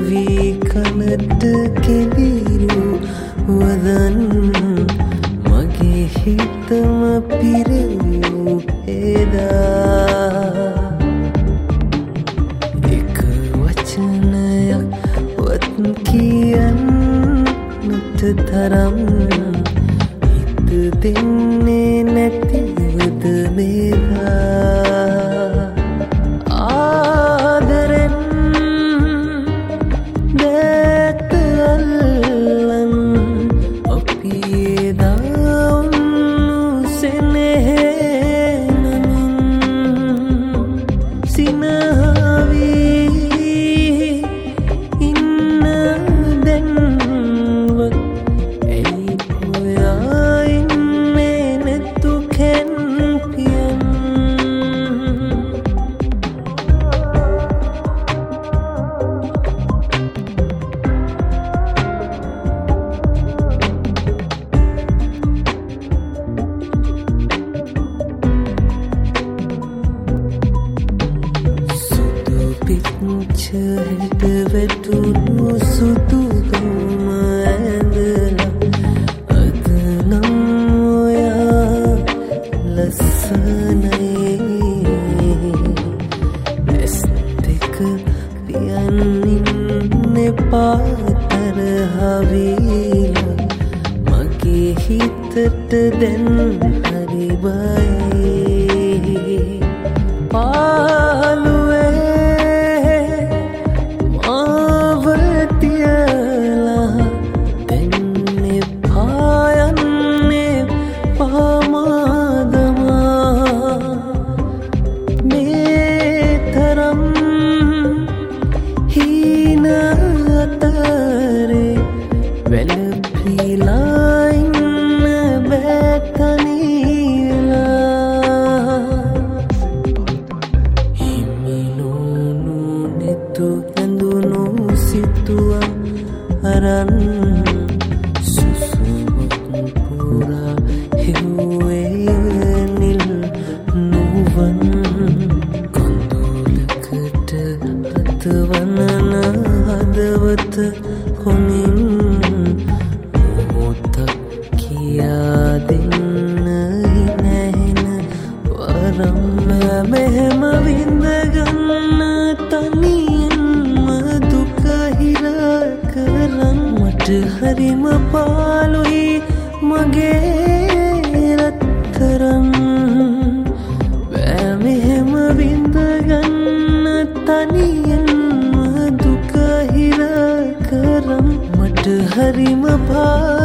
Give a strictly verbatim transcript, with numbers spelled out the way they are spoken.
වී කනට කෙඳිරු වදන් මගේ හිතම පිරවූ එදා එක වචනයක් වත් කියන්නට තරම් හිත දෙන්නේ නැතිවද මේවා ආදරෙන් දැත අල්ලන් අපි එදා උන්සෙනෙහේ නමින් සිනහවී ඉන්න දැන්වත් ඇයි ඔයා ඉන්නේ නැතු කැන්පියන් පිච්චහෙට වැටුණු සුදු ගම ඇඳලා අද නම් ඔයා ලස්සනයි ඇස් දෙක පියන්නින්නේ පාතරහවිලා මගේ හිතට දැන් හරි බයයි පාළුවේ අරන් සුසුමක් පුරා හෙව්වේ නිල් නුවන් කඳුලකට අතවනන හදවත කොනින් මොහොතක් කියා දෙන්න නැහෙන වරම් මෙහෙම විඳගන්න තනියෙන්ම දුක හිරා කරන් මට හරිම පාළුයි මගේ රත්තරන් බෑ මෙහෙම විඳගන්න තනියෙන්ම දුක හිරා කරන් මට හරිම පාළුයි